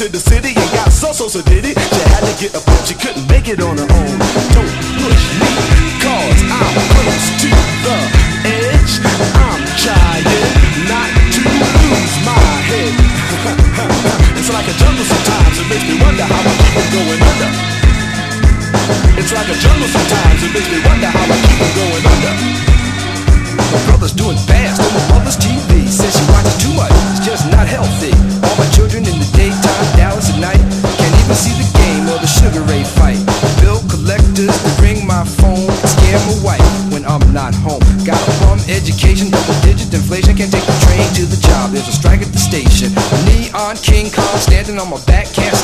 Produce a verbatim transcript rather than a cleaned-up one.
to the city and got so so so did it. She had to get a pump, she couldn't make it on her own. Don't push me, cause I'm close to the edge. I'm trying not to lose my head. It's like a jungle sometimes, it makes me wonder how I keep on going under. It's like a jungle sometimes, it makes me wonder how I keep on going under. My brother's doing fast on my mother's T V. Says she watches too much, it's just not healthy. All my children in the daytime, Dallas at night. Can't even see the game or the Sugar Ray fight. Bill collectors to ring my phone, scare my wife when I'm not home. Got a bum education, double digit inflation. Can't take the train to the job, there's a strike at the station. Neon King Kong standing on my back, can't